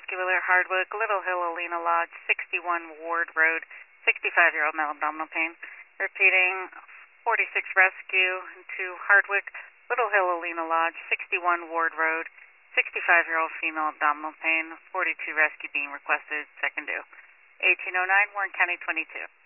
Rescue Alert Hardwick, Little Hill, Alina Lodge, 61 Ward Road, 65-year-old male abdominal pain. Repeating, 46 Rescue to Hardwick, Little Hill, Alina Lodge, 61 Ward Road, 65-year-old female abdominal pain, 42 Rescue being requested, second due. 1809, Warren County 22.